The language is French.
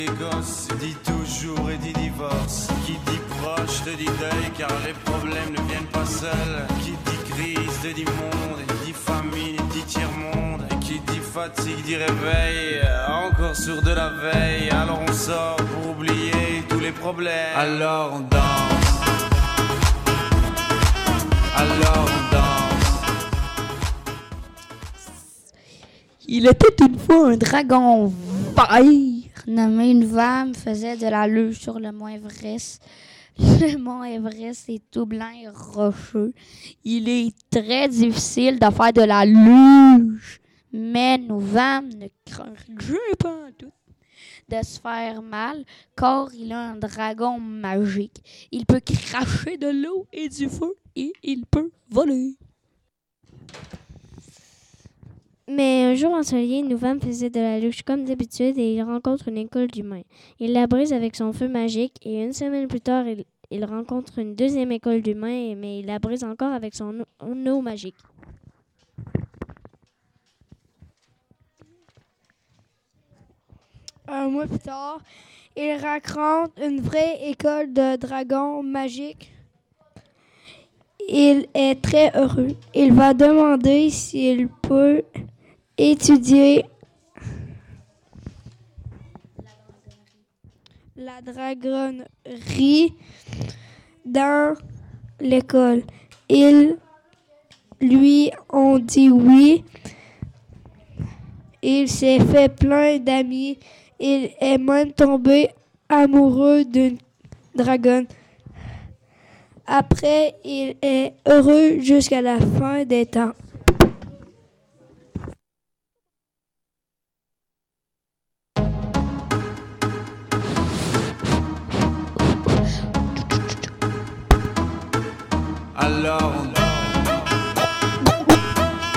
Les gosses dit toujours et dit divorce. Qui dit proche te dit deuil car les problèmes ne viennent pas seuls. Qui dit crise te dit monde, et dit famine et dit tiers-monde. Et qui dit fatigue dit réveil, encore sur de la veille. Alors on sort pour oublier tous les problèmes. Alors on danse, alors on danse. Il était une fois un dragon vert nommé une femme faisait de la luge sur le mont Everest. Le mont Everest est tout blanc et rocheux. Il est très difficile de faire de la luge, mais nos femmes ne craignent pas en tout de se faire mal, car il a un dragon magique. Il peut cracher de l'eau et du feu et il peut voler. Mais un jour ensoleillé, Nouvam faisait de la luge comme d'habitude et il rencontre une école d'humains. Il la brise avec son feu magique et une semaine plus tard, il rencontre une deuxième école d'humains, mais il la brise encore avec son eau magique. Un mois plus tard, il rencontre une vraie école de dragons magiques. Il est très heureux. Il va demander s'il peut étudier la dragonnerie dans l'école. Ils lui ont dit oui. Il s'est fait plein d'amis. Il est même tombé amoureux d'une dragonne. Après, il est heureux jusqu'à la fin des temps. Alors on